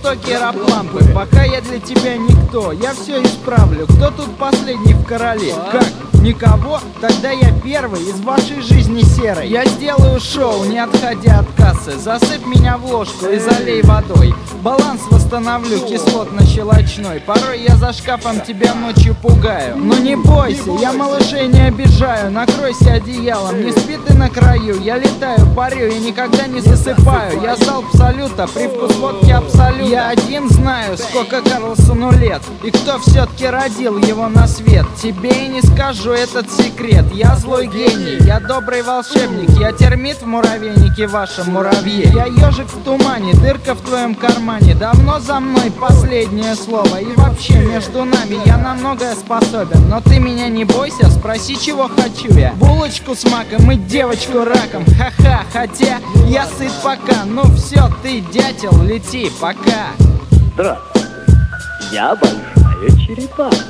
жестокие рап-лампы. Пока я для тебя никто, я все исправлю. Кто тут последний в короле? Как? Никого? Тогда я первый из вашей жизни серой. Я сделаю шоу, не отходя от кассы. Засыпь меня в ложку и залей водой. Баланс восстановлю кислотно-щелочной. Порой я за шкафом тебя ночью пугаю. Но не бойся, я малышей не обижаю. Накройся одеялом, не спи ты на краю. Я летаю, парю и никогда не засыпаю. Я залп салюта, привкус водки абсолют. Я один знаю, сколько Карлсону лет, и кто все-таки родил его на свет. Тебе и не скажу этот секрет. Я злой гений, я добрый волшебник. Я термит в муравейнике вашем муравье. Я ежик в тумане, дырка в твоем кармане. Давно за мной последнее слово. И вообще между нами я на многое способен. Но ты меня не бойся, спроси, чего хочу я. Булочку с маком и девочку раком. Ха-ха, хотя я сыт пока. Ну все, ты дятел, лети, пока. Здравствуй, я большая черепаха.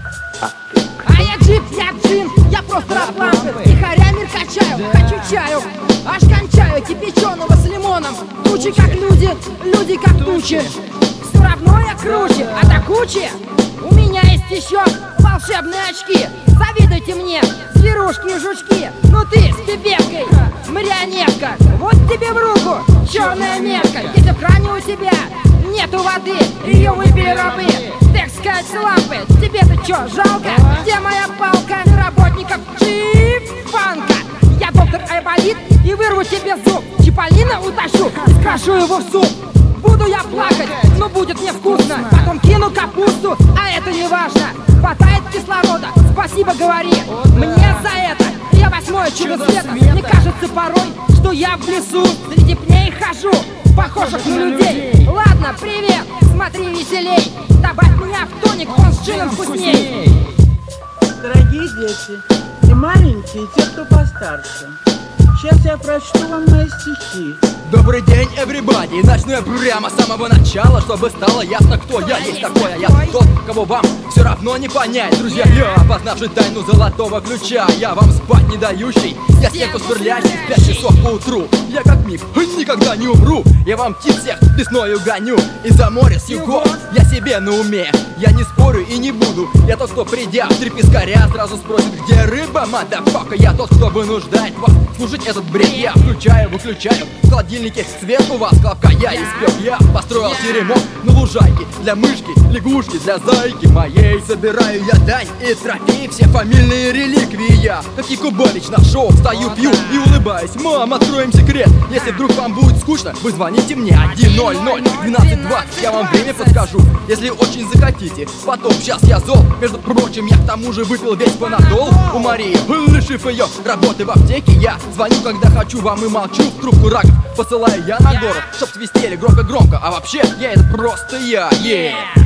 А я джип, я джин, я просто рап-лампы. Тихоря мир качаю, хочу чаю. Аж кончаю кипяченого с лимоном. Тучи как люди, люди как тучи. Все равно я круче, а до кучи у меня есть еще волшебные очки. Завидуйте мне, зверушки и жучки. Ну ты с пипеткой, марионетка. Вот тебе в руку черная метка. Если в кране у тебя нету воды, ее выпили рабы. Так сказать, с лампы, тебе-то чё, жалко? Где моя палка работников джип-фанка? Я доктор Айболит и вырву тебе зуб. Чиполлино утащу, скажу его в суп. Буду я плакать, но будет мне вкусно. Потом кину капусту, а это не важно. Хватает кислорода, спасибо говори мне за это. Я восьмое чудо света. Мне кажется порой, что я в лесу среди пней хожу, похожих на людей. Ладно, привет, смотри веселей. Добавь меня в тоник, он с джином вкусней. Дорогие дети и маленькие, и те, кто постарше, сейчас я прочту вам мои стихи. Добрый день, everybody! Начну я прямо с самого начала, чтобы стало ясно, кто я есть такой. А я тот, кого вам все равно не понять. Друзья, я, познавший тайну золотого ключа, я вам спать не дающий, я стенку сверлящий в 5 часов по утру. Я как миф, никогда не умру. Я вам птиц всех весною гоню из-за моря с югов, я себе на уме. Я не спорю и не буду. Я тот, кто придя в три пескаря, сразу спросит, где рыба, мадафака. Я тот, кто вынуждает вас слушать этот бред. Я включаю, выключаю в холодильнике свет у вас, колобка я испек. Я построил теремок на лужайке для мышки, лягушки, для зайки моей. Собираю я дань и трофеи, все фамильные реликвии. Я, как Якубович на шоу, встаю, пью и улыбаюсь. Мам, откроем секрет. Если вдруг вам будет скучно, вы звоните мне 100-12-20. Я вам время подскажу, если очень захотите. Потом, сейчас я зол. Между прочим, я к тому же выпил весь панадол у Марии, лишив ее работы в аптеке. Я звоню, когда хочу вам и молчу в трубку раков. Посылаю я на город, чтоб свистели громко-громко. А вообще, я это просто я, yeah.